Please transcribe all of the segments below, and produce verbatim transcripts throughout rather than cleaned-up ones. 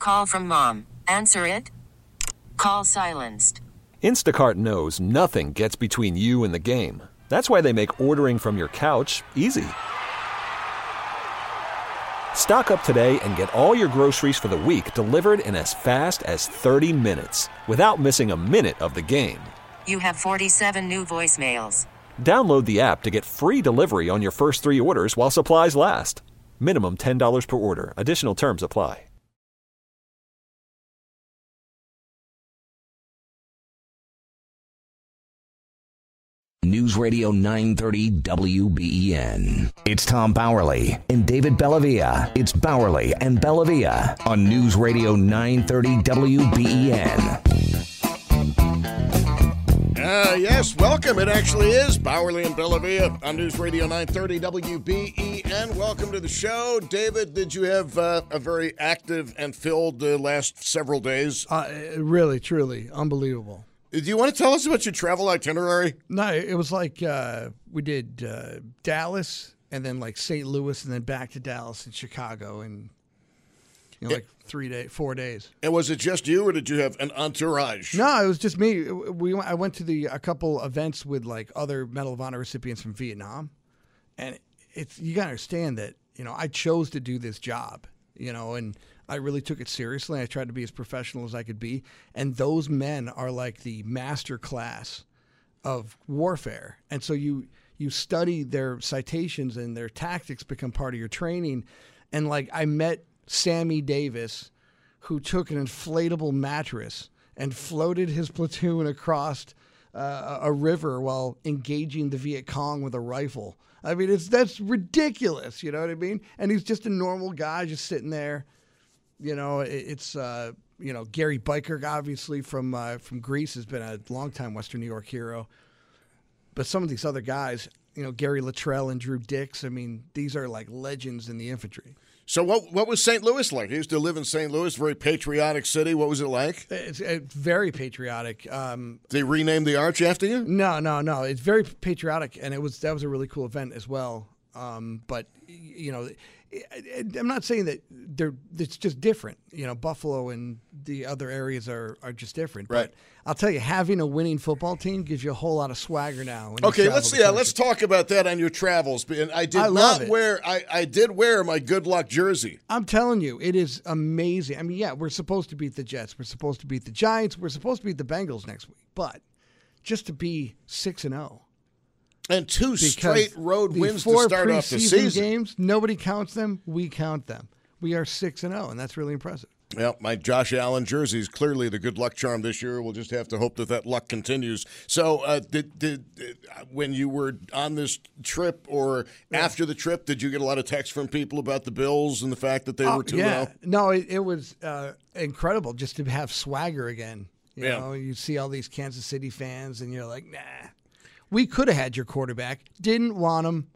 Call from mom. Answer it. Call silenced. Instacart knows nothing gets between you and the game. That's why they make ordering from your couch easy. Stock up today and get all your groceries for the week delivered in as fast as thirty minutes without missing a minute of the game. You have forty-seven new voicemails. Download the app to get free delivery on your first three orders while supplies last. Minimum ten dollars per order. Additional terms apply. News Radio nine thirty W B E N. It's Tom Bowerly and David Bellavia. It's Bowerly and Bellavia on News Radio nine thirty W B E N. Uh, yes, welcome. It actually is Bowerly and Bellavia on News Radio nine thirty W B E N. Welcome to the show. David, did you have uh, a very active and filled uh, last several days? Uh, really, truly, unbelievable. Do you want to tell us about your travel itinerary? No, it was like uh, we did uh, Dallas and then like Saint Louis and then back to Dallas and Chicago and you know, like three days, four days. And was it just you, or did you have an entourage? No, it was just me. We I went to the a couple events with like other Medal of Honor recipients from Vietnam, and it's you gotta understand that you know I chose to do this job, you know, and I really took it seriously. I tried to be as professional as I could be, and those men are like the master class of warfare, and so you you study their citations and their tactics become part of your training, and like I met Sammy Davis, who took an inflatable mattress and floated his platoon across uh, a river while engaging the Viet Cong with a rifle. I mean, it's that's ridiculous, you know what I mean? And he's just a normal guy just sitting there. You know, it, it's, uh, you know, Gary Biker, obviously, from uh, from Greece, has been a longtime Western New York hero. But some of these other guys, you know, Gary Luttrell and Drew Dix, I mean, these are like legends in the infantry. So what what was Saint Louis like? You used to live in Saint Louis, very patriotic city. What was it like? It's, it's very patriotic. Um, they renamed the arch after you? No, no, no. It's very patriotic, and it was that was a really cool event as well. Um, but, you know, I'm not saying that they're it's just different. You know, Buffalo and the other areas are, are just different. Right. But I'll tell you, having a winning football team gives you a whole lot of swagger now. When okay, you let's the yeah, country. let's talk about that on your travels. And I did I not love it. wear I, I did wear my good luck jersey. I'm telling you, it is amazing. I mean, yeah, we're supposed to beat the Jets. We're supposed to beat the Giants. We're supposed to beat the Bengals next week. But just to be six and zero. And two Because straight road the wins to four start off the preseason season. games, nobody counts them. We count them. We are six and zero, and that's really impressive. Well, my Josh Allen jersey is clearly the good luck charm this year. We'll just have to hope that that luck continues. So, uh, did, did, did when you were on this trip or yeah. after the trip, did you get a lot of texts from people about the Bills and the fact that they oh, were two yeah. and oh? No, it, it was uh, incredible just to have swagger again. You yeah. know, you see all these Kansas City fans, and you're like, nah. We could have had your quarterback. Didn't want him.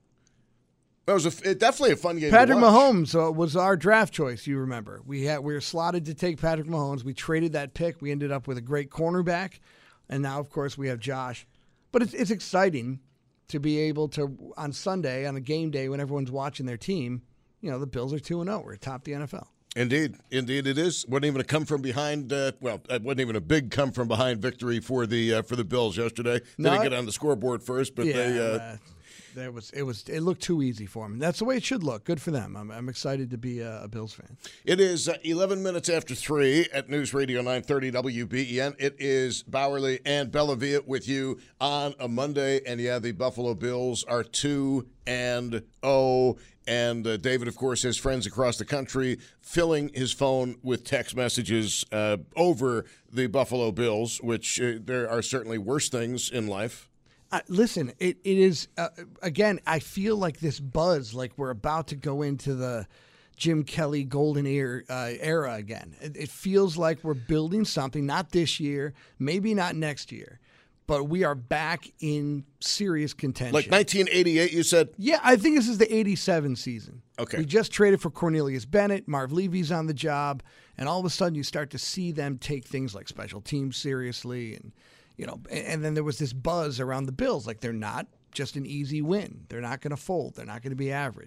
It was a, it, definitely a fun game. Patrick to watch. Mahomes uh, was our draft choice. You remember we had we were slotted to take Patrick Mahomes. We traded that pick. We ended up with a great cornerback, and now of course we have Josh. But it's it's exciting to be able to on Sunday on a game day when everyone's watching their team. You know the Bills are two and zero. We're atop the N F L. Indeed, indeed, it is. wasn't even a come from behind. Uh, well, it wasn't even a big come from behind victory for the uh, for the Bills yesterday. They No, didn't it- get on the scoreboard first, but yeah, they. Uh, uh, there was it was it looked too easy for them. That's the way it should look. Good for them. I'm I'm excited to be a, a Bills fan. It is uh, eleven minutes after three at News Radio nine thirty W B E N. It is Bowerly and Bellavia with you on a Monday, and yeah, the Buffalo Bills are two and oh. And uh, David, of course, has friends across the country filling his phone with text messages uh, over the Buffalo Bills, which uh, there are certainly worse things in life. Uh, listen, it, it is, uh, again, I feel like this buzz, like we're about to go into the Jim Kelly golden era, uh, era again. It, it feels like we're building something, not this year, maybe not next year, but we are back in serious contention. Like nineteen eighty-eight, you said? Yeah, I think this is the eighty-seven season. Okay. We just traded for Cornelius Bennett. Marv Levy's on the job. And all of a sudden you start to see them take things like special teams seriously. And, you know, and, and then there was this buzz around the Bills. Like they're not just an easy win. They're not going to fold. They're not going to be average.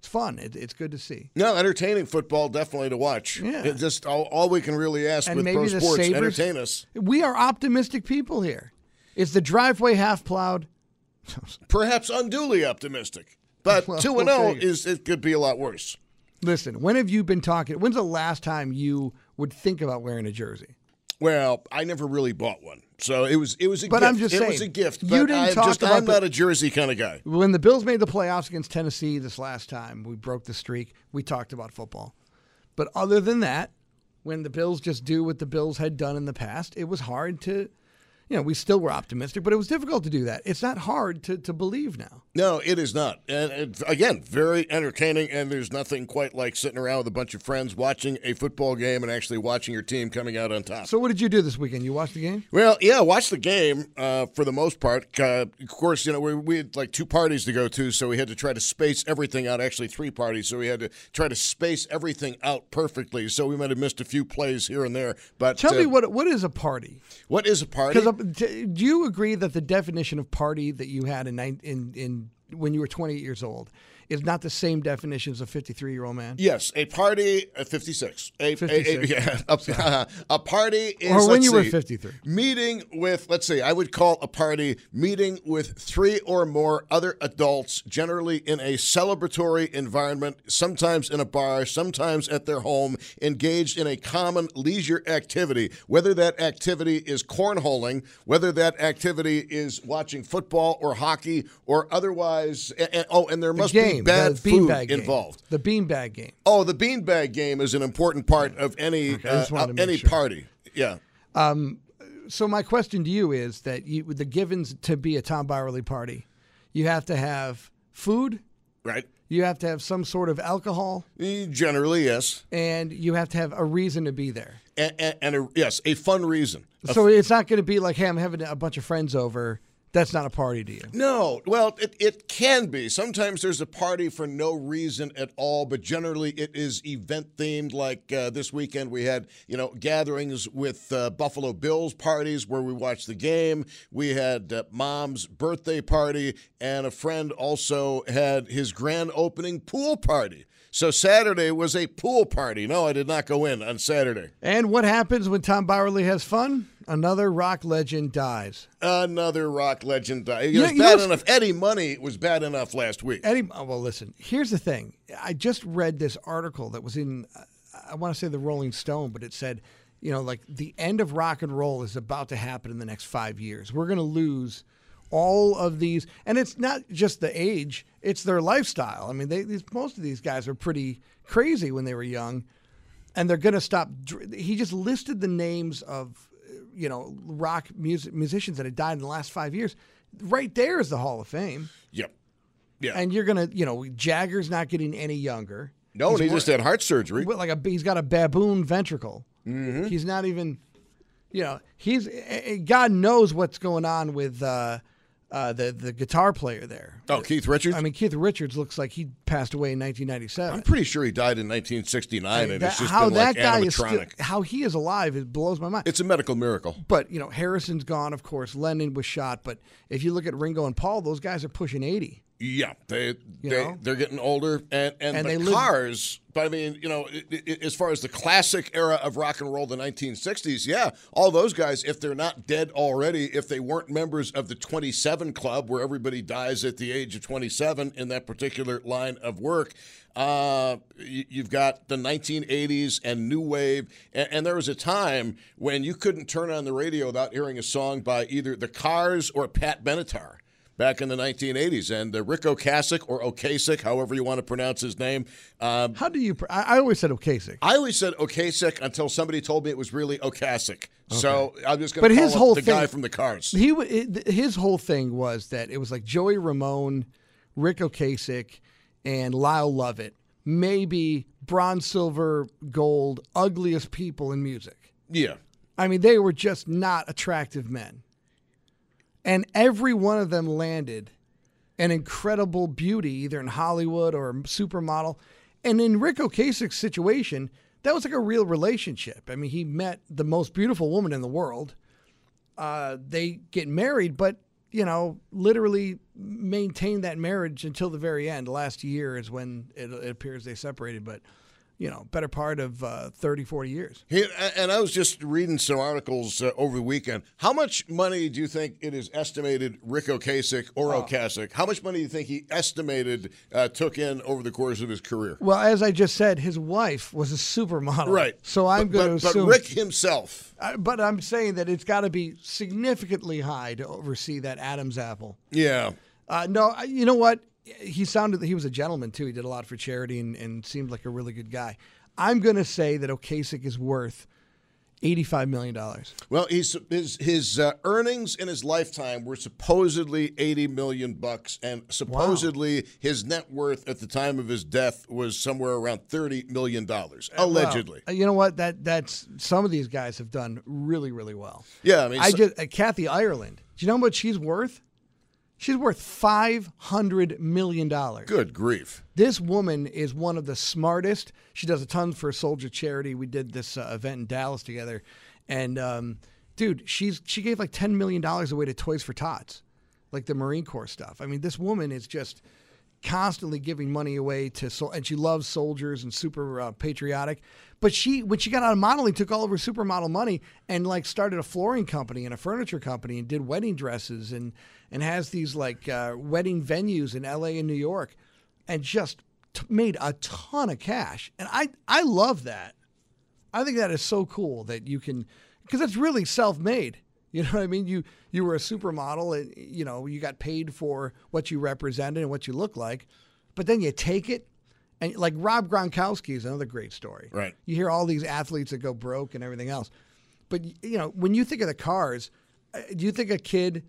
It's fun. It, it's good to see. No, entertaining football, definitely to watch. Yeah. It just all, all we can really ask And with maybe pro the sports, Sabres- entertain us. We are optimistic people here. Is the driveway half plowed? Perhaps unduly optimistic. But Well, two and we'll oh take it. is it could be a lot worse. Listen, when have you been talking? When's the last time you would think about wearing a jersey? Well, I never really bought one. So it was it was a But gift. I'm just it saying, was a gift. you But didn't I talk just about I'm the- not a jersey kind of guy. When the Bills made the playoffs against Tennessee this last time, we broke the streak. We talked about football. But other than that, when the Bills just do what the Bills had done in the past, it was hard to, you know, we still were optimistic, but it was difficult to do that. It's not hard to, to believe now. No, it is not. And it, again, very entertaining, and there's nothing quite like sitting around with a bunch of friends watching a football game and actually watching your team coming out on top. So what did you do this weekend? You watched the game? Well, yeah, watched the game uh, for the most part. Uh, of course, you know, we, we had like two parties to go to, so we had to try to space everything out. Actually, three parties, so we had to try to space everything out perfectly. So we might have missed a few plays here and there. But Tell uh, me what what is a party? what is a party? Because do you agree that the definition of party that you had in nine- in in when you were twenty-eight years old is not the same definition as a fifty-three-year-old man? Yes, a party, uh, fifty-six. A, fifty-six. A, a, yeah, a, a party is, Or when let's you were see, fifty-three. Meeting with, let's see, I would call a party meeting with three or more other adults, generally in a celebratory environment, sometimes in a bar, sometimes at their home, engaged in a common leisure activity, whether that activity is cornholing, whether that activity is watching football or hockey or otherwise. And, and, oh, and there The must game, be bad the food beanbag game. involved. The beanbag game. Oh, the beanbag game is an important part of any Okay, I just uh, wanted to make any sure. party. Yeah. So my question to you is that you, the givens to be a Tom Bowerly party, you have to have food, Right. you have to have some sort of alcohol, Eh, Generally, yes. and you have to have a reason to be there. And, and, and a, yes, a fun reason. A So it's not going to be like, hey, I'm having a bunch of friends over. That's not a party to you. No, well, it, it can be. Sometimes there's a party for no reason at all, but generally it is event themed. Like uh, this weekend, we had you know gatherings with uh, Buffalo Bills parties where we watched the game. We had uh, mom's birthday party, and a friend also had his grand opening pool party. So Saturday was a pool party. No, I did not go in on Saturday. And what happens when Tom Bowerly has fun? Another rock legend dies. Another rock legend died. It You was know- you bad know- enough. Eddie Money was bad enough last week. Eddie, oh, well, listen, here's the thing. I just read this article that was in, uh, I want to say the Rolling Stone, but it said, you know, like the end of rock and roll is about to happen in the next five years. We're going to lose all of these. And it's not just the age, it's their lifestyle. I mean, they, these, most of these guys are pretty crazy when they were young, and they're going to stop. dr- He just listed the names of, you know, rock music, musicians that had died in the last five years. Right there is the Hall of Fame. Yep. Yeah. And you're gonna, you know, Jagger's not getting any younger. no, He's and he more- just had heart surgery. like a he's got a baboon ventricle. Mm-hmm. He's not even, you know, he's eh, God knows what's going on with uh, uh, the the guitar player there. Oh, Keith Richards? I mean, Keith Richards looks like he passed away in nineteen ninety-seven. I'm pretty sure he died in nineteen sixty-nine, and That- it's just how been like that guy is still, animatronic. how he is alive, it blows my mind. It's a medical miracle. But you know, Harrison's gone, of course. Lennon was shot, but if you look at Ringo and Paul, those guys are pushing eighty. Yeah, they You they know? they're getting older, and and, And the they live- cars. But I mean, you know, i i as far as the classic era of rock and roll, the nineteen sixties, yeah, all those guys, if they're not dead already, if they weren't members of the twenty-seven Club, where everybody dies at the age of twenty-seven in that particular line of work. Uh, you, you've got the nineteen eighties and new wave, and, and there was a time when you couldn't turn on the radio without hearing a song by either the Cars or Pat Benatar. Back in the nineteen eighties, and uh, Rick Ocasek, or Ocasek, however you want to pronounce his name. Um, How do you? pr- I, I always said Ocasek. I always said Ocasek until somebody told me it was really Ocasek. So I'm just going But to call his him whole the thing- guy from the Cars. He w- it- his whole thing was that it was like Joey Ramone, Rick Ocasek, and Lyle Lovett, maybe bronze, silver, gold, ugliest people in music. Yeah. I mean, they were just not attractive men. And every one of them landed an incredible beauty, either in Hollywood or a supermodel. And in Rick Ocasek's situation, that was like a real relationship. I mean, he met the most beautiful woman in the world. Uh, they get married, but you know, literally maintained that marriage until the very end. Last year is when it, it appears they separated, but, you know, better part of uh, thirty, forty years. He, and I was just reading some articles uh, over the weekend. How much money do you think it is estimated Rick Ocasek or oh. Ocasek, how much money do you think he estimated uh, took in over the course of his career? Well, as I just said, his wife was a supermodel. Right. So I'm going to assume. But Rick himself. Uh, but I'm saying that it's got to be significantly high to oversee that Adam's apple. Yeah. Uh, no, you know what? He sounded he was a gentleman, too. He did a lot for charity and, and seemed like a really good guy. I'm going to say that Ocasek is worth eighty-five million dollars. Well, he's, his his uh, earnings in his lifetime were supposedly eighty million bucks, and supposedly wow. his net worth at the time of his death was somewhere around thirty million dollars, allegedly. Well, you know what? That that's some of these guys have done really, really well. Yeah, I mean, I so, just uh, Kathy Ireland. Do you know how much she's worth? She's worth five hundred million dollars. Good grief. This woman is one of the smartest. She does a ton for Soldier Charity. We did this uh, event in Dallas together. And, um, dude, she's she gave like ten million dollars away to Toys for Tots, like the Marine Corps stuff. I mean, this woman is just constantly giving money away to – and she loves soldiers and super uh, patriotic. But she, when she got out of modeling, took all of her supermodel money and like started a flooring company and a furniture company and did wedding dresses and and has these like uh, wedding venues in L A and New York, and just t- made a ton of cash. And I I love that. I think that is so cool that you can, because it's really self-made. You know what I mean? You you were a supermodel, and you know you got paid for what you represented and what you look like, but then you take it. And like Rob Gronkowski is another great story. Right. You hear all these athletes that go broke and everything else. But, you know, when you think of the Cars, do you think a kid,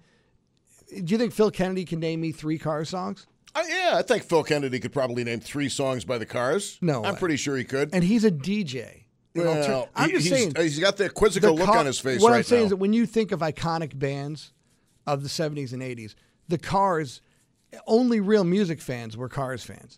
do you think Phil Kennedy can name me three Cars songs? Uh, yeah, I think Phil Kennedy could probably name three songs by the Cars. No I'm way. pretty sure he could. And he's a D J. Well, I'm he, just he's, saying. He's got that quizzical look car, on his face what right I'm saying now. is that when you think of iconic bands of the seventies and eighties, the Cars, only real music fans were Cars fans.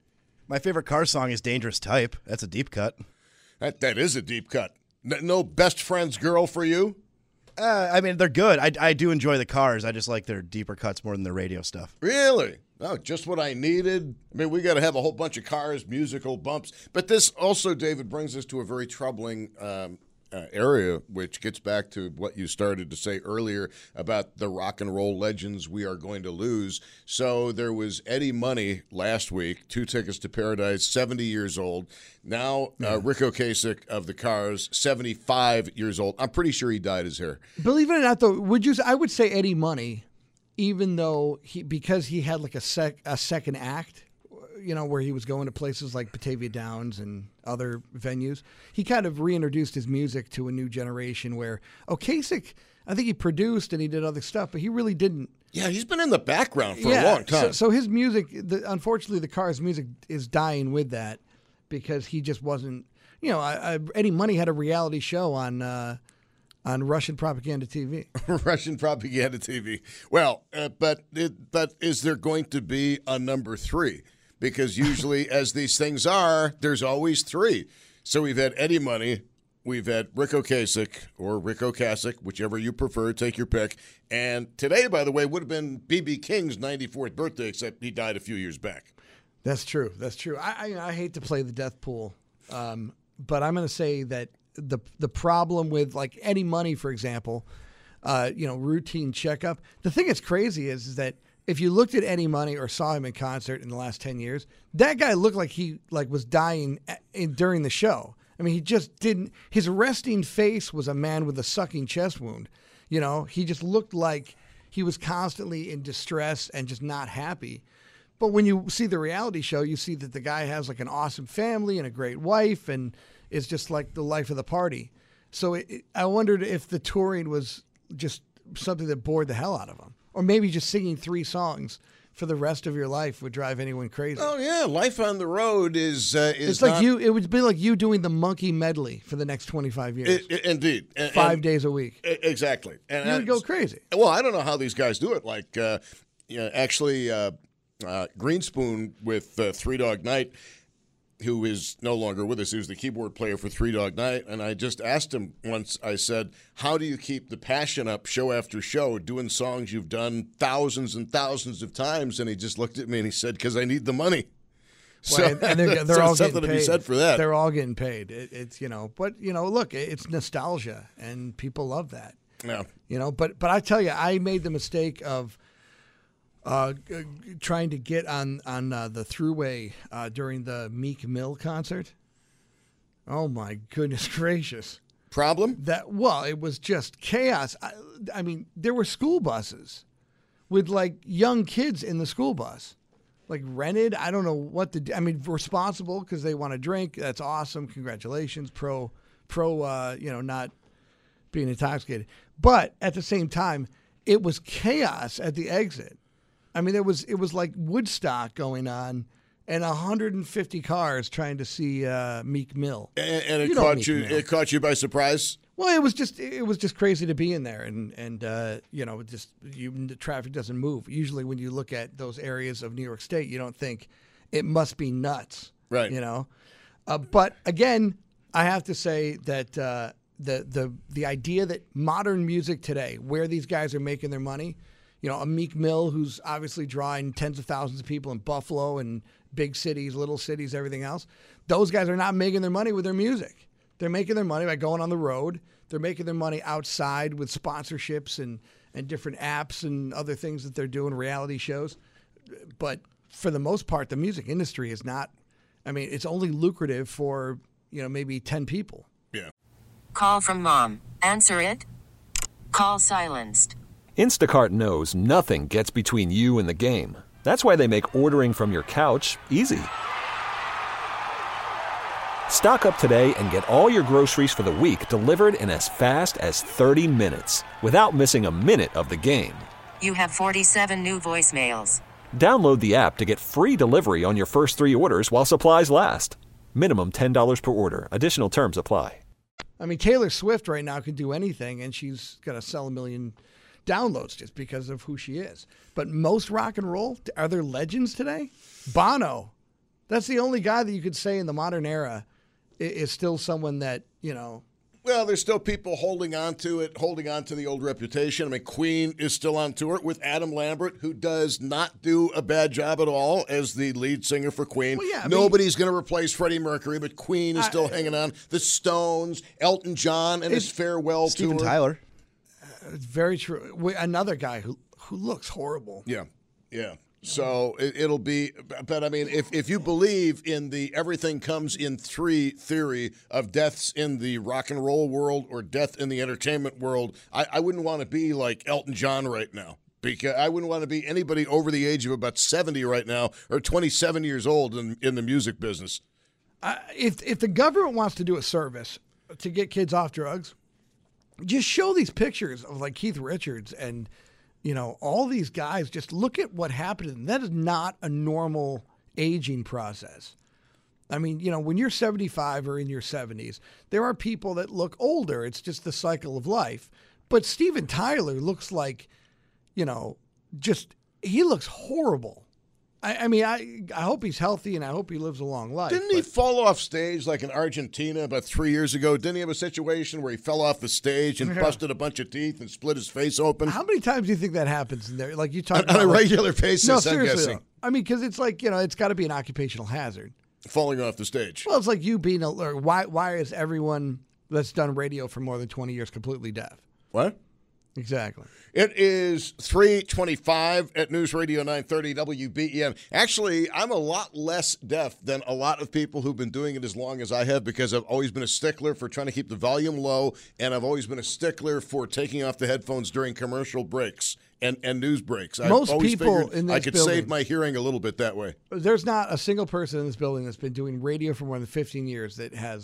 My favorite Cars song is Dangerous Type. That's a deep cut. That That is a deep cut. No Best Friend's Girl for you? Uh, I mean, they're good. I, I do enjoy the Cars. I just like their deeper cuts more than their radio stuff. Really? Oh, just what I needed. I mean, we got to have a whole bunch of Cars musical bumps. But this also, David, brings us to a very troubling um, uh, area, which gets back to what you started to say earlier about the rock and roll legends we are going to lose. So there was Eddie Money last week, Two Tickets to Paradise, seventy years old. Now uh, Rick Ocasek of the Cars, seventy-five years old. I'm pretty sure he dyed his hair. Believe it or not, though, would you? I would say Eddie Money, even though he because he had like a sec a second act, you know, where he was going to places like Batavia Downs and other venues. He kind of reintroduced his music to a new generation where Ocasek, I think he produced and he did other stuff, but he really didn't. Yeah, he's been in the background for yeah, a long time. So, so his music, the, unfortunately, the Cars' music is dying with that because he just wasn't, you know, I, I, Eddie Money had a reality show on uh, on Russian propaganda T V. Russian propaganda T V. Well, uh, but it, but is there going to be a number three? Because usually, as these things are, there's always three. So we've had Eddie Money, we've had Rick Ocasek, or Rick Ocasek, whichever you prefer, take your pick. And today, by the way, would have been B B King's ninety-fourth birthday, except he died a few years back. That's true. That's true. I I, I hate to play the death pool, um, but I'm going to say that the the problem with like Eddie Money, for example, uh, you know, routine checkup. The thing that's crazy is, is that if you looked at Eddie Money or saw him in concert in the last ten years, that guy looked like he like was dying in, during the show. I mean, he just didn't. His resting face was a man with a sucking chest wound. You know, he just looked like he was constantly in distress and just not happy. But when you see the reality show, you see that the guy has like an awesome family and a great wife and is just like the life of the party. So it, it, I wondered if the touring was just something that bored the hell out of him. Or maybe just singing three songs for the rest of your life would drive anyone crazy. Oh yeah, life on the road is uh, is it's like not... you. It would be like you doing the Monkey Medley for the next twenty-five years. It, it, indeed, and, five and, days a week. Exactly, and you would go crazy. Well, I don't know how these guys do it. Like, uh, you know, actually, uh, uh, Greenspoon with uh, Three Dog Night. who is no longer with us, who's the keyboard player for Three Dog Night, and I just asked him once, I said, how do you keep the passion up show after show, doing songs you've done thousands and thousands of times? And he just looked at me and he said, because I need the money. Well, So and they're, they're so all something getting to paid. be said for that. They're all getting paid. It, it's, you know, but, you know, look, it's nostalgia, and people love that. Yeah. You know, but but I tell you, I made the mistake of uh, g- trying to get on on uh, the Thruway uh, during the Meek Mill concert. Oh my goodness gracious! Problem? That well, it was just chaos. I, I mean, there were school buses with like young kids in the school bus, like rented. I don't know what to do. I mean, responsible because they want to drink. That's awesome. Congratulations, pro pro. Uh, you know, not being intoxicated. But at the same time, it was chaos at the exit. I mean, it was it was like Woodstock going on, and one hundred fifty cars trying to see uh, Meek Mill. And, and it You know caught Meek you. Mill. It caught you by surprise. Well, it was just it was just crazy to be in there, and and uh, you know, just you, the traffic doesn't move. Usually, when you look at those areas of New York State, you don't think it must be nuts, Right. You know, uh, but again, I have to say that. Uh, The, the the idea that modern music today, where these guys are making their money, you know, a Meek Mill who's obviously drawing tens of thousands of people in Buffalo and big cities, little cities, everything else, those guys are not making their money with their music. They're making their money by going on the road. They're making their money outside with sponsorships and, and different apps and other things that they're doing, reality shows. But for the most part, the music industry is not, I mean, it's only lucrative for, you know, maybe ten people. Yeah. Call from mom. Answer it. Call silenced. Instacart knows nothing gets between you and the game. That's why they make ordering from your couch easy. Stock up today and get all your groceries for the week delivered in as fast as thirty minutes without missing a minute of the game. You have forty-seven new voicemails. Download the app to get free delivery on your first three orders while supplies last. Minimum ten dollars per order. Additional terms apply. I mean, Taylor Swift right now could do anything, and she's going to sell a million downloads just because of who she is. But most rock and roll, are there legends today? Bono. That's the only guy that you could say in the modern era i- is still someone that, you know. Well, there's still people holding on to it, holding on to the old reputation. I mean, Queen is still on tour with Adam Lambert, who does not do a bad job at all as the lead singer for Queen. Well, yeah, I mean- Nobody's going to replace Freddie Mercury, but Queen is still I- hanging on. The Stones, Elton John, and his farewell Steven tour. Tyler. It's very true. We- Another guy who, who looks horrible. Yeah, yeah. So it, it'll be, but I mean, if, if you believe in the everything comes in three theory of deaths in the rock and roll world or death in the entertainment world, I, I wouldn't want to be like Elton John right now. Because I wouldn't want to be anybody over the age of about seventy right now or twenty-seven years old in, in the music business. Uh, if if the government wants to do a service to get kids off drugs, just show these pictures of like Keith Richards and, you know, all these guys. Just look at what happened to them. That is not a normal aging process. I mean, you know, when you're seventy-five or in your seventies, there are people that look older. It's just the cycle of life. But Steven Tyler looks like, you know, just, he looks horrible. I, I mean, I I hope he's healthy and I hope he lives a long life. Didn't he but- fall off stage like in Argentina about three years ago? Didn't he have a situation where he fell off the stage and Yeah. busted a bunch of teeth and split his face open? How many times do you think that happens in there? Like you talk On, on about a like- regular basis, No, I'm seriously. guessing. though. I mean, because it's like, you know, it's got to be an occupational hazard. Falling off the stage. Well, it's like you being a. Or why? Why is everyone that's done radio for more than twenty years completely deaf? What? Exactly. It is three twenty-five at News Radio nine thirty W B E N. Actually, I'm a lot less deaf than a lot of people who've been doing it as long as I have because I've always been a stickler for trying to keep the volume low, and I've always been a stickler for taking off the headphones during commercial breaks and, and news breaks. I've Most always people figured in I this could building- save my hearing a little bit that way. There's not a single person in this building that's been doing radio for more than fifteen years that has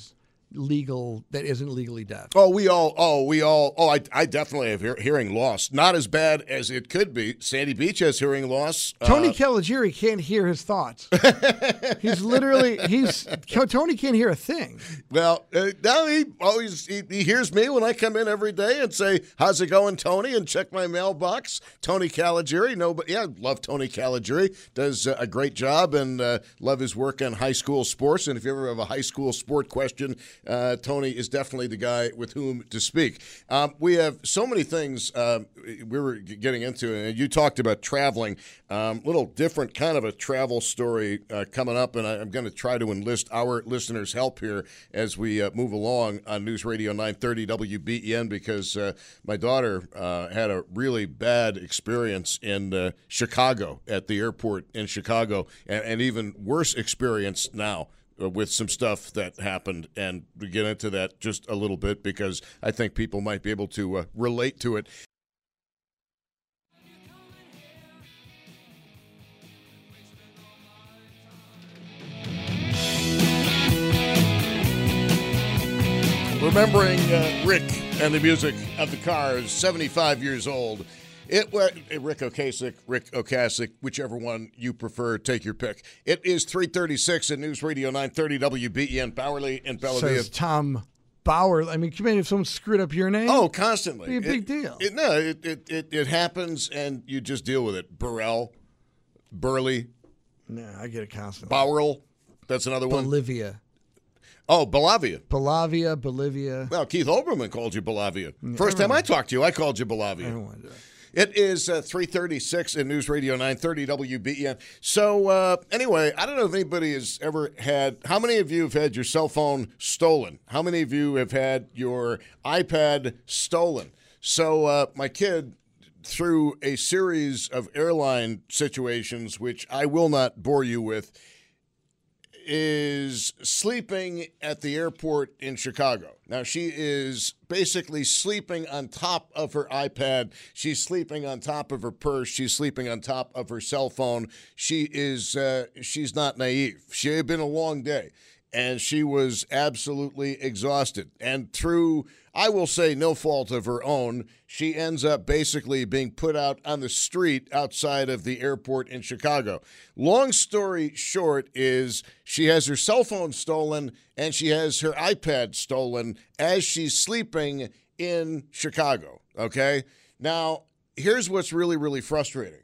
legal that isn't legally deaf. Oh, we all, oh, we all, oh, I, I definitely have hear, hearing loss. Not as bad as it could be. Sandy Beach has hearing loss. Tony uh, Caligiuri can't hear his thoughts. He's literally, he's, Tony can't hear a thing. Well, uh, now he always, he, he hears me when I come in every day and say, how's it going, Tony? And check my mailbox. Tony Caligiuri, no, but yeah, love Tony Caligiuri. Does uh, a great job and uh, love his work on high school sports. And if you ever have a high school sport question, uh, Tony is definitely the guy with whom to speak. Um, we have so many things um, we were getting into, and you talked about traveling. Um, little different kind of a travel story uh, coming up, and I, I'm going to try to enlist our listeners' help here as we uh, move along on News Radio nine thirty W B E N, because uh, my daughter uh, had a really bad experience in uh, Chicago at the airport in Chicago, and, and even worse experience now with some stuff that happened, and we get into that just a little bit because I think people might be able to uh, relate to it. Remembering uh, Rick and the music of the Cars, seventy-five years old. It was Rick Ocasek, Rick Ocasek, whichever one you prefer, take your pick. It is three thirty-six at News Radio nine thirty W B E N, Bowerly and Bellavia. Says Tom Bauer. I mean, can you imagine if someone screwed up your name? Oh, constantly. It'd be a big it, deal. It, no, it, it, it, it happens, and you just deal with it. Burrell, Burley. No, I get it constantly. Bowerl, that's another one. Bolivia. Oh, Belavia. Belavia, Bolivia. Well, Keith Olbermann called you Belavia. First time I talked to you, I called you Belavia. I don't want to do it. It is uh, three thirty-six in News Radio nine thirty W B E N. So, uh, anyway, I don't know if anybody has ever had, how many of you have had your cell phone stolen? How many of you have had your iPad stolen? So, uh, my kid, through a series of airline situations, which I will not bore you with, is sleeping at the airport in Chicago. Now, she is basically sleeping on top of her iPad. She's sleeping on top of her purse. She's sleeping on top of her cell phone. She is, uh, she's not naive. She had been a long day, and she was absolutely exhausted. And through, I will say, no fault of her own, she ends up basically being put out on the street outside of the airport in Chicago. Long story short is she has her cell phone stolen and she has her iPad stolen as she's sleeping in Chicago, okay? Now, here's what's really, really frustrating.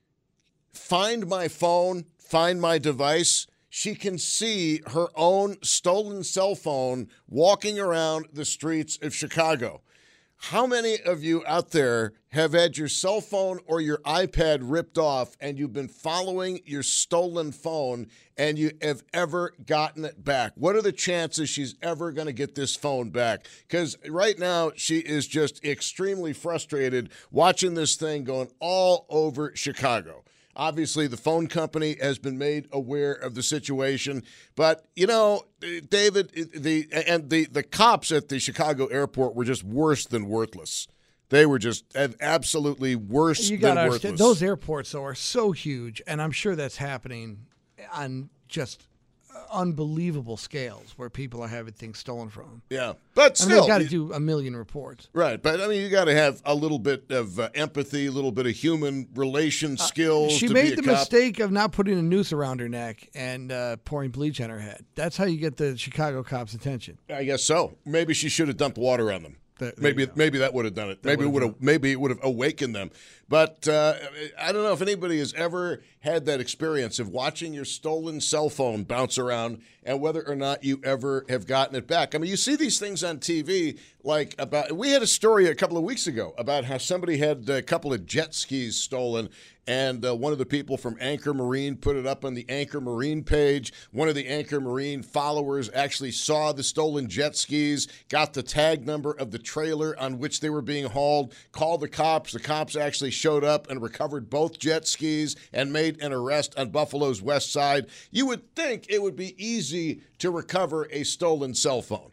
Find my phone, find my device. She can see her own stolen cell phone walking around the streets of Chicago. How many of you out there have had your cell phone or your iPad ripped off and you've been following your stolen phone and you have ever gotten it back? What are the chances she's ever going to get this phone back? Because right now she is just extremely frustrated watching this thing going all over Chicago. Obviously, the phone company has been made aware of the situation. But, you know, David, the and the, the cops at the Chicago airport were just worse than worthless. They were just absolutely worse you than gotta worthless. Understand, those airports, though, are so huge, and I'm sure that's happening on just unbelievable scales where people are having things stolen from them. Yeah, but I mean, still, they've got to do a million reports. Right, but I mean, you got to have a little bit of uh, empathy, a little bit of human relation skills. Uh, she to made be a the cop. mistake of not putting a noose around her neck and uh, pouring bleach on her head. That's how you get the Chicago cops' attention. I guess so. Maybe she should have dumped water on them. There, there maybe maybe that would have done it. That maybe it would would've have maybe it would have awakened them. But uh, I don't know if anybody has ever had that experience of watching your stolen cell phone bounce around and whether or not you ever have gotten it back. I mean, you see these things on T V like about. We had a story a couple of weeks ago about how somebody had a couple of jet skis stolen. And uh, one of the people from Anchor Marine put it up on the Anchor Marine page. One of the Anchor Marine followers actually saw the stolen jet skis, got the tag number of the trailer on which they were being hauled, called the cops. The cops actually showed up and recovered both jet skis and made an arrest on Buffalo's west side. You would think it would be easy to recover a stolen cell phone.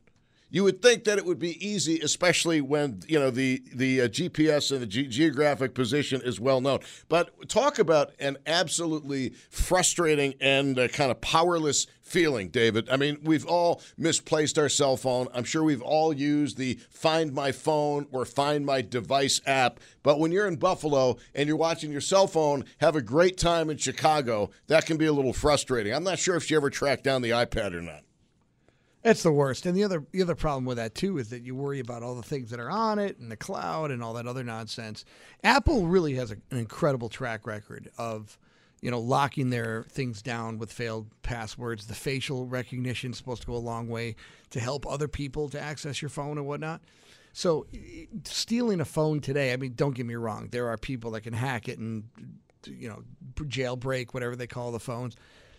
You would think that it would be easy, especially when, you know, the, the uh, G P S and the ge- geographic position is well known. But talk about an absolutely frustrating and uh, kind of powerless feeling, David. I mean, we've all misplaced our cell phone. I'm sure we've all used the Find My Phone or Find My Device app. But when you're in Buffalo and you're watching your cell phone have a great time in Chicago, that can be a little frustrating. I'm not sure if she ever tracked down the iPad or not. It's the worst. And the other the other problem with that, too, is that you worry about all the things that are on it and the cloud and all that other nonsense. Apple really has a, an incredible track record of, you know, locking their things down with failed passwords. The facial recognition is supposed to go a long way to help other people to access your phone and whatnot. So stealing a phone today, I mean, don't get me wrong. There are people that can hack it and, you know, jailbreak, whatever they call the phones.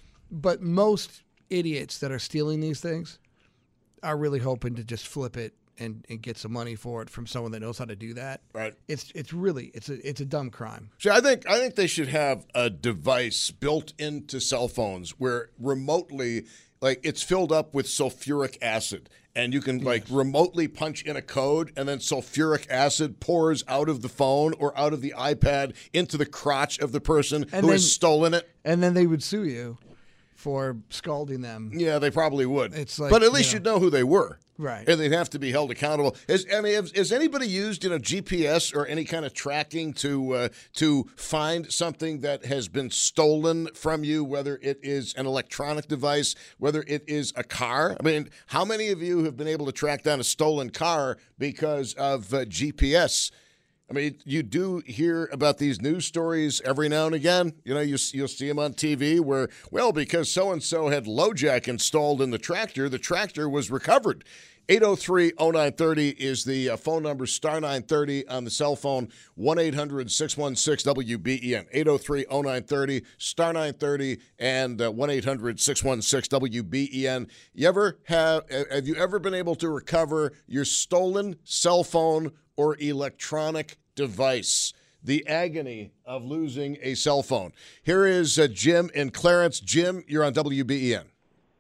But most idiots that are stealing these things are really hoping to just flip it and, and get some money for it from someone that knows how to do that. Right. It's it's really it's a it's a dumb crime. See, I think I think they should have a device built into cell phones where remotely, like, it's filled up with sulfuric acid, and you can like yes. remotely punch in a code, and then sulfuric acid pours out of the phone or out of the iPad into the crotch of the person and who then, has stolen it. And then they would sue you for scalding them. Yeah, they probably would. It's like, but at least you know, you'd know who they were. Right. And they'd have to be held accountable. Has, I mean, has, has anybody used, you know, G P S or any kind of tracking to uh, to find something that has been stolen from you, whether it is an electronic device, whether it is a car? I mean, how many of you have been able to track down a stolen car because of uh, G P S? I mean, you do hear about these news stories every now and again. You know, you, you'll see them on T V where, well, because so-and-so had LoJack installed in the tractor, the tractor was recovered. eight oh three oh nine thirty is the uh, phone number, star nine thirty on the cell phone, one eight hundred six one six W B E N, eight oh three oh nine thirty, star nine thirty, and uh, one eight hundred six one six W B E N. You ever have, have you ever been able to recover your stolen cell phone or electronic device? The agony of losing a cell phone. Here is uh, Jim in Clarence. Jim, you're on W B E N.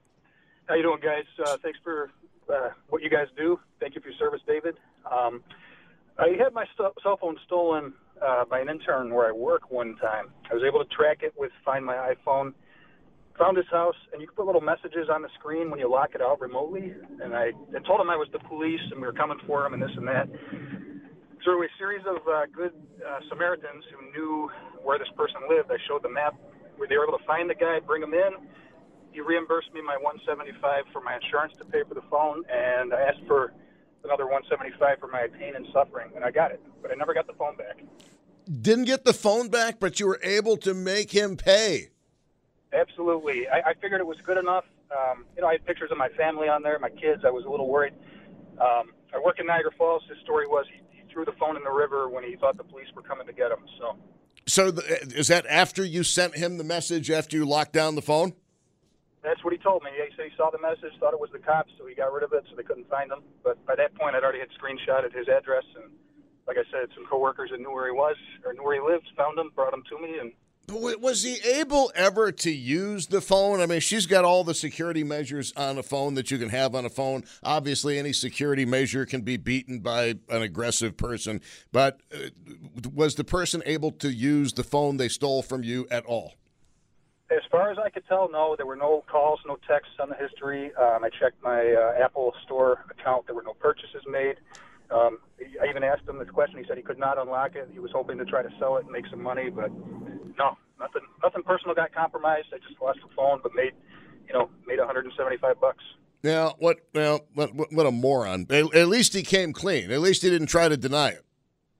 How you doing, guys? Uh, thanks for uh, what you guys do. Thank you for your service, David. Um, I had my st- cell phone stolen uh, by an intern where I work one time. I was able to track it with Find My iPhone. Found his house, and you can put little messages on the screen when you lock it out remotely. And I, I told him I was the police, and we were coming for him, and this and that. Through a series of uh, good uh, Samaritans who knew where this person lived, I showed the map where they were able to find the guy, bring him in. He reimbursed me my one hundred seventy-five dollars for my insurance to pay for the phone, and I asked for another one hundred seventy-five dollars for my pain and suffering, and I got it. But I never got the phone back. Didn't get the phone back, but you were able to make him pay. Absolutely. I, I figured it was good enough. Um, you know, I had pictures of my family on there, my kids. I was a little worried. Um, I work in Niagara Falls. His story was he, he threw the phone in the river when he thought the police were coming to get him. So, so the, is that after you sent him the message, after you locked down the phone? That's what he told me. He said he saw the message, thought it was the cops, so he got rid of it so they couldn't find him. But by that point, I'd already had screenshotted his address. And like I said, some coworkers that knew where he was or knew where he lived, found him, brought him to me, and was he able ever to use the phone? I mean, she's got all the security measures on a phone that you can have on a phone. Obviously, any security measure can be beaten by an aggressive person. But uh, was the person able to use the phone they stole from you at all? As far as I could tell, no. There were no calls, no texts on the history. Um, I checked my uh, Apple Store account. There were no purchases made. Um, I even asked him this question. He said he could not unlock it. He was hoping to try to sell it and make some money, but no, nothing. Nothing personal got compromised. I just lost the phone, but made, you know, made one hundred seventy-five bucks. Now, what? Now, what? What a moron! At, at least he came clean. At least he didn't try to deny it.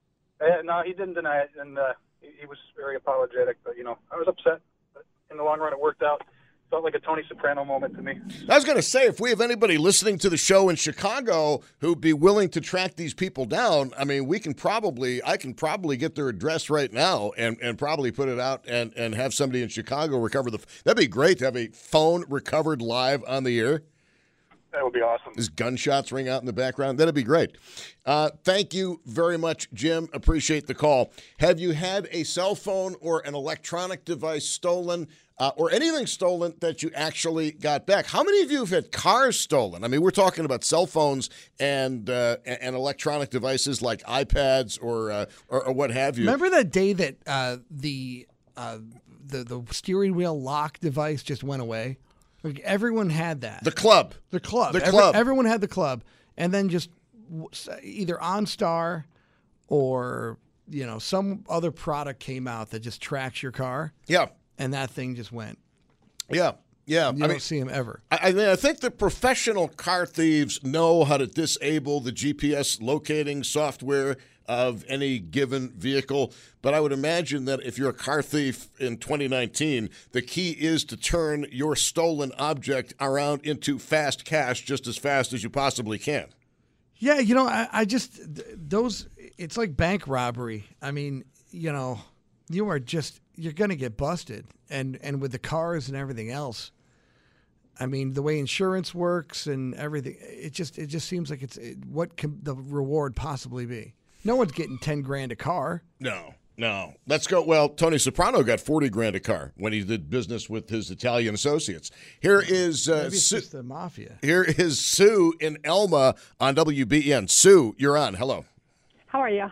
Uh, no, he didn't deny it, and uh, he, he was very apologetic. But you know, I was upset. But in the long run, it worked out. Felt like a Tony Soprano moment to me. I was going to say, if we have anybody listening to the show in Chicago who'd be willing to track these people down, I mean, we can probably, I can probably get their address right now and, and probably put it out and, and have somebody in Chicago recover the, that'd be great to have a phone recovered live on the air. That would be awesome. There's gunshots ring out in the background. That'd be great. Uh, thank you very much, Jim. Appreciate the call. Have you had a cell phone or an electronic device stolen uh, or anything stolen that you actually got back. How many of you have had cars stolen? I mean, we're talking about cell phones and uh, and electronic devices like iPads or, uh, or or what have you. Remember that day that uh, the uh, the the steering wheel lock device just went away? Like everyone had that. The club. The club. The Every, club. Everyone had the club, and then just either OnStar or you know some other product came out that just tracks your car. Yeah. And that thing just went. Yeah. Yeah. You I don't mean, see them ever. I, I mean, I think the professional car thieves know how to disable the G P S locating software of any given vehicle. But I would imagine that if you're a car thief in twenty nineteen, the key is to turn your stolen object around into fast cash just as fast as you possibly can. Yeah, you know, I, I just, those, it's like bank robbery. I mean, you know, you are just, you're going to get busted. And, and with the cars and everything else, I mean, the way insurance works and everything, it just, it just seems like it's, it, what can the reward possibly be? No one's getting ten grand a car. No, no. Let's go. Well, Tony Soprano got forty grand a car when he did business with his Italian associates. Here is uh, Maybe it's Sue, just the mafia. Here is Sue in Elma on W B E N. Sue, you're on. Hello. How are you?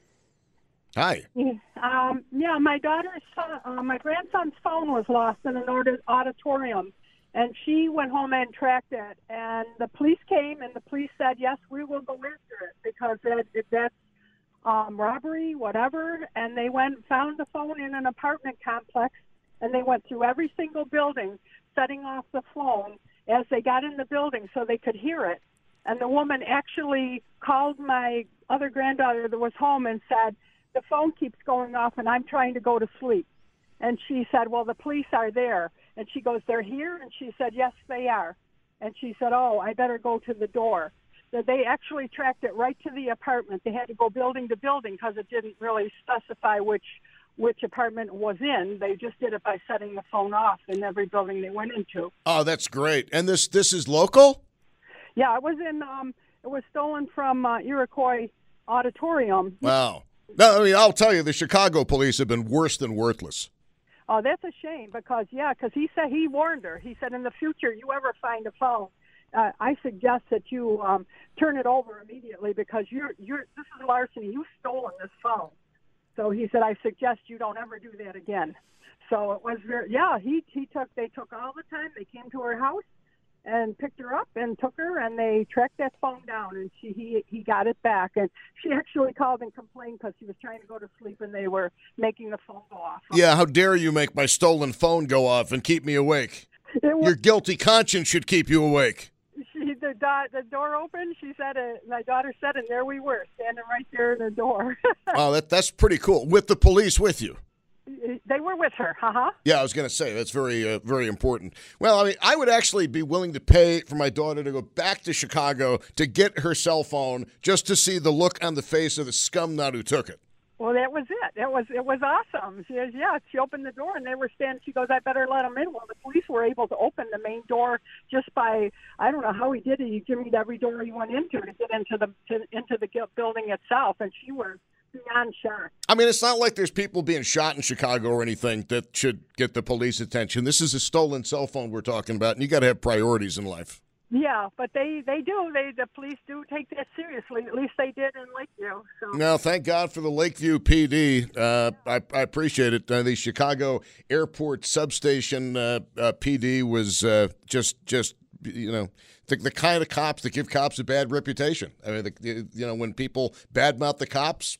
Hi. Um, yeah, my daughter's son, uh, my grandson's phone was lost in an aud- auditorium, and she went home and tracked it. And the police came, and the police said, yes, we will go after it because that, that's um, robbery, whatever. And they went and found the phone in an apartment complex, and they went through every single building, setting off the phone as they got in the building so they could hear it. And the woman actually called my other granddaughter that was home and said, the phone keeps going off and I'm trying to go to sleep. And she said, well, the police are there. And she goes, they're here? And she said, yes, they are. And she said, oh, I better go to the door. So they actually tracked it right to the apartment. They had to go building to building because it didn't really specify which which apartment it was in. They just did it by setting the phone off in every building they went into. Oh, that's great. And this this is local? Yeah, it was in. Um, it was stolen from uh, Iroquois Auditorium. Wow. No, I mean, I'll tell you, the Chicago police have been worse than worthless. Oh, that's a shame because, yeah, because he said he warned her. He said, in the future, you ever find a phone, uh, I suggest that you um, turn it over immediately because you're you're this is larceny. You've stolen this phone. So he said, I suggest you don't ever do that again. So it was very, yeah, he he took they took all the time. They came to her house and picked her up and took her, and they tracked that phone down, and she he he got it back. And she actually called and complained because she was trying to go to sleep, and they were making the phone go off. Yeah, how dare you make my stolen phone go off and keep me awake? It was, Your guilty conscience should keep you awake. She, the, do- the door opened, she said, uh, my daughter said, and there we were, standing right there in the door. Oh, that that's pretty cool. With the police with you. They were with her, uh-huh. Yeah, I was going to say, that's very, uh, very important. Well, I mean, I would actually be willing to pay for my daughter to go back to Chicago to get her cell phone just to see the look on the face of the scum nut who took it. Well, that was it. It was it was awesome. She says, yeah, she opened the door, and they were standing. She goes, I better let them in. Well, the police were able to open the main door just by, I don't know how he did it. He jimmied every door he went into to get into the to, into the building itself, and she was beyond shocked. I mean, it's not like there's people being shot in Chicago or anything that should get the police attention. This is a stolen cell phone we're talking about, and you got to have priorities in life. Yeah, but they, they do. They the police do take that seriously. At least they did in Lakeview. So. No, thank God for the Lakeview P D. Uh, I, I appreciate it. Uh, the Chicago Airport Substation uh, uh, P D was uh, just just you know the, the kind of cops that give cops a bad reputation. I mean, the, you know, when people badmouth the cops,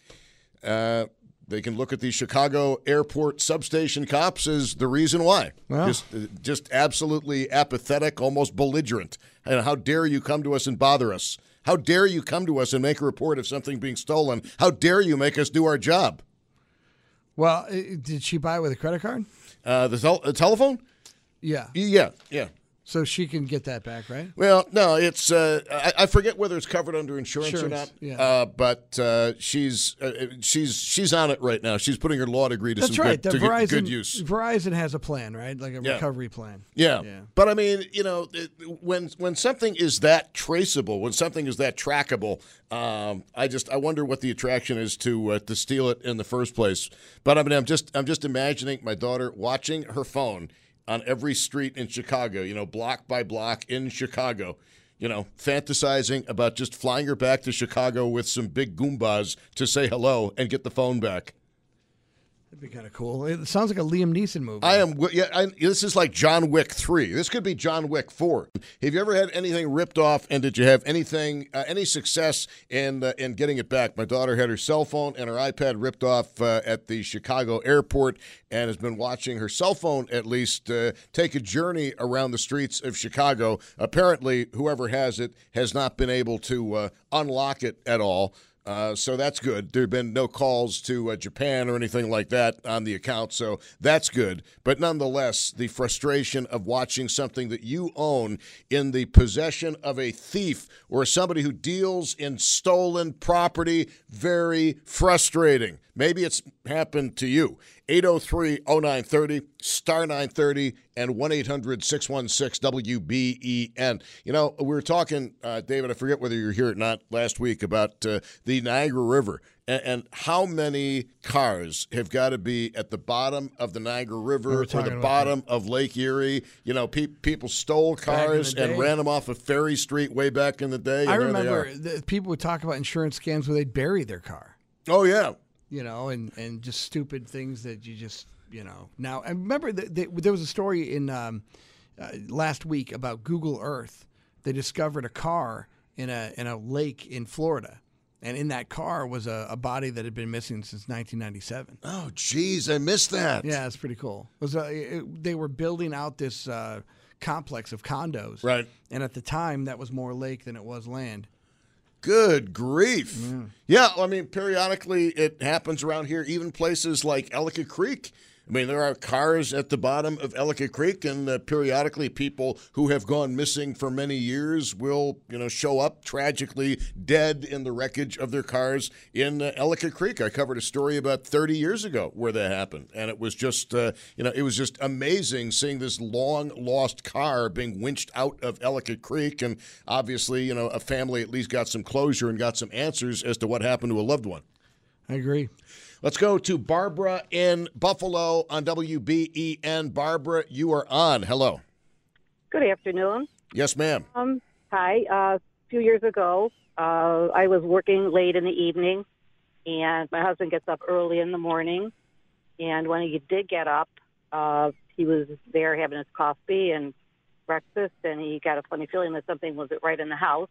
uh, they can look at the Chicago Airport Substation cops as the reason why. Well. Just, just absolutely apathetic, almost belligerent. And how dare you come to us and bother us? How dare you come to us and make a report of something being stolen? How dare you make us do our job? Well, i- did she buy it with a credit card? Uh, the, tel- the telephone? Yeah. Yeah, yeah. So she can get that back, right? Well, no, it's uh, I, I forget whether it's covered under insurance, Insurance, or not. yeah. Uh, but uh, she's uh, she's she's on it right now. She's putting her law degree to That's some right. good, to The Verizon, good use. Verizon has a plan, right? Like a Yeah. recovery plan. Yeah. Yeah. But I mean, you know, it- when when something is that traceable, when something is that trackable, um, I just I wonder what the attraction is to uh, to steal it in the first place. But I mean, I'm just I'm just imagining my daughter watching her phone on every street in Chicago, you know, block by block in Chicago, you know, fantasizing about just flying her back to Chicago with some big Goombas to say hello and get the phone back. That'd be kind of cool. It sounds like a Liam Neeson movie. I am. Yeah, I, this is like John Wick three. This could be John Wick four. Have you ever had anything ripped off, and did you have anything, uh, any success in uh, in getting it back? My daughter had her cell phone and her iPad ripped off uh, at the Chicago airport, and has been watching her cell phone at least uh, take a journey around the streets of Chicago. Apparently, whoever has it has not been able to uh, unlock it at all. Uh, so that's good. There have been no calls to uh, Japan or anything like that on the account, so that's good. But nonetheless, the frustration of watching something that you own in the possession of a thief or somebody who deals in stolen property, very frustrating. Maybe it's happened to you. eight oh three oh nine thirty, star nine thirty, and one eight hundred six one six W B E N. You know, we were talking, uh, David, I forget whether you were here or not last week, about uh, the Niagara River and, and how many cars have got to be at the bottom of the Niagara River or the bottom of Lake Erie. You know, pe- people stole cars and ran them off of Ferry Street way back in the day. I remember the, people would talk about insurance scams where they'd bury their car. Oh, yeah. You know, and, and just stupid things that you just, you know. Now, I remember that the, there was a story in um, uh, last week about Google Earth. They discovered a car in a in a lake in Florida. And in that car was a, a body that had been missing since nineteen ninety-seven. Oh, geez, I missed that. Yeah, it's pretty cool. It was a, it, they were building out this uh, complex of condos. Right. And at the time, that was more lake than it was land. Good grief. Mm. Yeah, I mean, periodically it happens around here, even places like Ellicott Creek. I mean, there are cars at the bottom of Ellicott Creek, and uh, periodically people who have gone missing for many years will, you know, show up tragically dead in the wreckage of their cars in uh, Ellicott Creek. I covered a story about thirty years ago where that happened, and it was just, uh, you know, it was just amazing seeing this long-lost car being winched out of Ellicott Creek, and obviously, you know, a family at least got some closure and got some answers as to what happened to a loved one. I agree. Let's go to Barbara in Buffalo on W B E N. Barbara, you are on. Hello. Good afternoon. Yes, ma'am. Um, hi. Uh, a few years ago, uh, I was working late in the evening, and my husband gets up early in the morning. And when he did get up, uh, he was there having his coffee and breakfast, and he got a funny feeling that something was right in the house.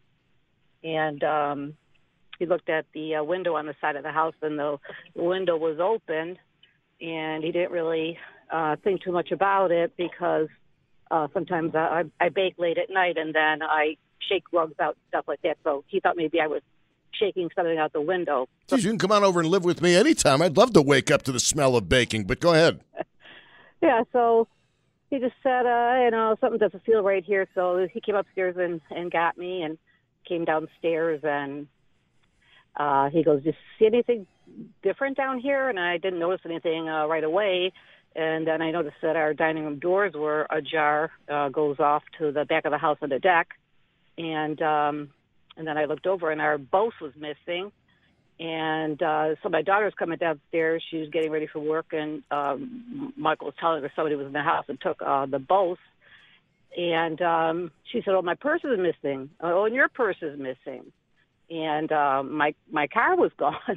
And um, he looked at the uh, window on the side of the house, and the window was open, and he didn't really uh, think too much about it because uh, sometimes I, I bake late at night, and then I shake rugs out and stuff like that. So he thought maybe I was shaking something out the window. So, Geez, you can come on over and live with me anytime. I'd love to wake up to the smell of baking, but go ahead. yeah, so he just said, uh, you know, something doesn't feel right here. So he came upstairs and, and got me and came downstairs, and Uh, he goes, "Do you see anything different down here?" And I didn't notice anything uh, right away. And then I noticed that our dining room doors were ajar, uh, goes off to the back of the house on the deck. And um, and then I looked over, and our boat was missing. And uh, so my daughter's coming downstairs. She was getting ready for work, and um, Michael was telling her somebody was in the house and took uh, the boat. And um, she said, "Oh, my purse is missing. Oh, and your purse is missing." And um, my my car was gone.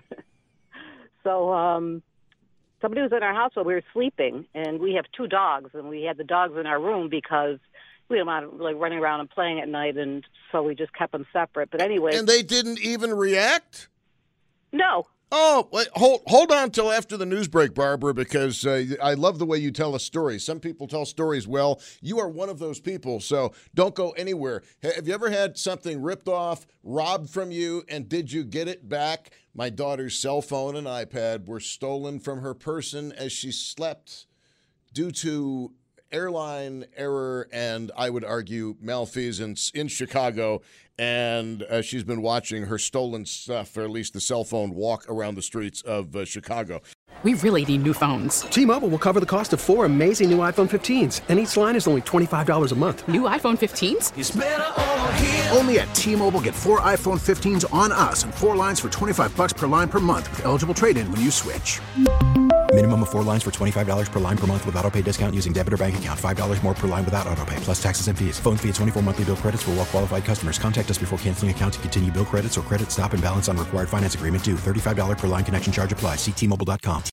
so um, somebody was in our house while we were sleeping, and we have two dogs, and we had the dogs in our room because we didn't want to like running around and playing at night, and so we just kept them separate. But anyway, and they didn't even react? No. Oh, wait, hold hold on till after the news break, Barbara, because uh, I love the way you tell a story. Some people tell stories well. You are one of those people, so don't go anywhere. Have you ever had something ripped off, robbed from you, and did you get it back? My daughter's cell phone and iPad were stolen from her person as she slept due to airline error and, I would argue, malfeasance in Chicago. And uh, she's been watching her stolen stuff, or at least the cell phone, walk around the streets of uh, Chicago. We really need new phones. T-Mobile will cover the cost of four amazing new iPhone fifteens, and each line is only twenty-five dollars a month. New iPhone fifteens? It's better over here. Only at T-Mobile, get four iPhone fifteens on us and four lines for twenty-five dollars per line per month with eligible trade-in when you switch. Minimum of four lines for twenty-five dollars per line per month with autopay discount using debit or bank account. five dollars more per line without autopay, plus taxes and fees. Phone fee at twenty-four monthly bill credits for well-qualified customers. Contact us before canceling account to continue bill credits or credit stop and balance on required finance agreement due. thirty-five dollars per line connection charge applies. See T Mobile dot com.